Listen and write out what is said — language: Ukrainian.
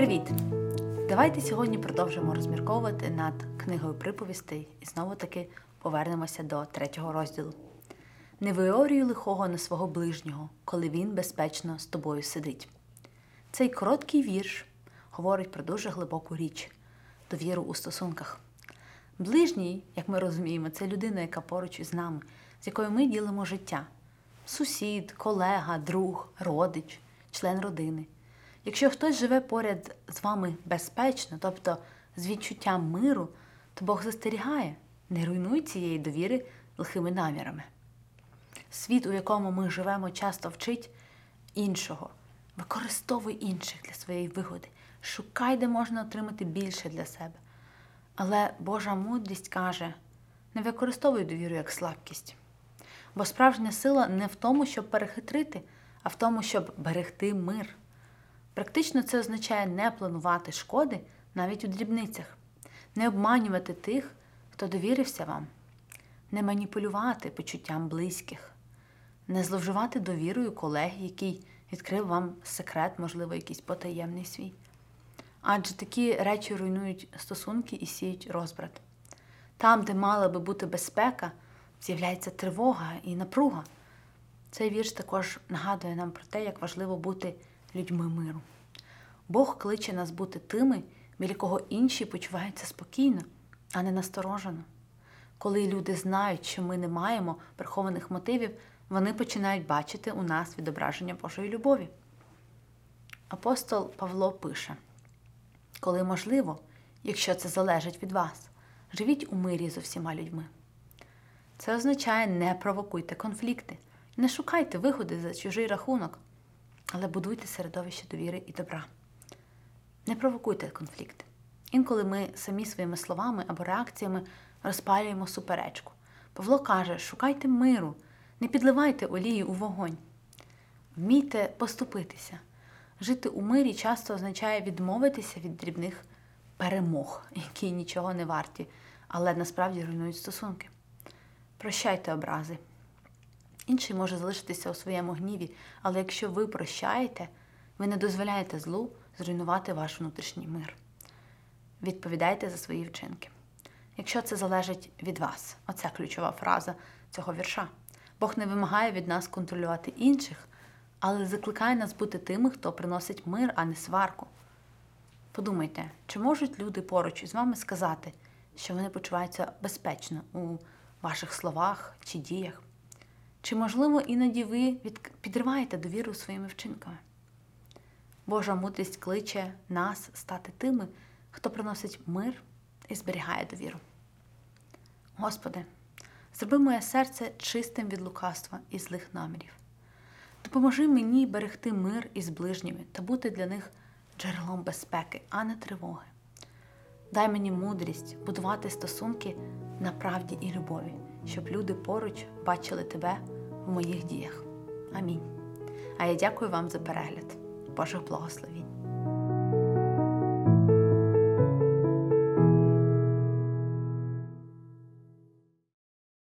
Привіт! Давайте сьогодні продовжимо розмірковувати над книгою приповістей і знову-таки повернемося до 3-го розділу. «Не виорюй лихого на свого ближнього, коли він безпечно з тобою сидить». Цей короткий вірш говорить про дуже глибоку річ – довіру у стосунках. Ближній, як ми розуміємо, це людина, яка поруч із нами, з якою ми ділимо життя. Сусід, колега, друг, родич, член родини. Якщо хтось живе поряд з вами безпечно, тобто з відчуттям миру, то Бог застерігає, не руйнуй цієї довіри лихими намірами. Світ, у якому ми живемо, часто вчить іншого. Використовуй інших для своєї вигоди. Шукай, де можна отримати більше для себе. Але Божа мудрість каже, не використовуй довіру як слабкість. Бо справжня сила не в тому, щоб перехитрити, а в тому, щоб берегти мир. Практично це означає не планувати шкоди навіть у дрібницях, не обманювати тих, хто довірився вам, не маніпулювати почуттям близьких, не зловживати довірою колеги, який відкрив вам секрет, можливо, якийсь потаємний свій. Адже такі речі руйнують стосунки і сіють розбрат. Там, де мала би бути безпека, з'являється тривога і напруга. Цей вірш також нагадує нам про те, як важливо бути людьми миру. Бог кличе нас бути тими, біля кого інші почуваються спокійно, а не насторожено. Коли люди знають, що ми не маємо прихованих мотивів, вони починають бачити у нас відображення Божої любові. Апостол Павло пише, «Коли можливо, якщо це залежить від вас, живіть у мирі з усіма людьми». Це означає не провокуйте конфлікти, не шукайте вигоди за чужий рахунок, але будуйте середовище довіри і добра. Не провокуйте конфлікти. Інколи ми самі своїми словами або реакціями розпалюємо суперечку. Павло каже, шукайте миру, не підливайте олії у вогонь. Вмійте поступитися. Жити у мирі часто означає відмовитися від дрібних перемог, які нічого не варті, але насправді руйнують стосунки. Прощайте образи. Інший може залишитися у своєму гніві, але якщо ви прощаєте, ви не дозволяєте злу зруйнувати ваш внутрішній мир. Відповідайте за свої вчинки. Якщо це залежить від вас, оця ключова фраза цього вірша. Бог не вимагає від нас контролювати інших, але закликає нас бути тими, хто приносить мир, а не сварку. Подумайте, чи можуть люди поруч із вами сказати, що вони почуваються безпечно у ваших словах чи діях? Чи, можливо, іноді ви підриваєте довіру своїми вчинками? Божа мудрість кличе нас стати тими, хто приносить мир і зберігає довіру. Господи, зроби моє серце чистим від лукавства і злих намірів. Допоможи мені берегти мир із ближніми та бути для них джерелом безпеки, а не тривоги. Дай мені мудрість будувати стосунки на правді і любові, щоб люди поруч бачили Тебе в моїх діях. Амінь. А я дякую вам за перегляд. Божих благословінь.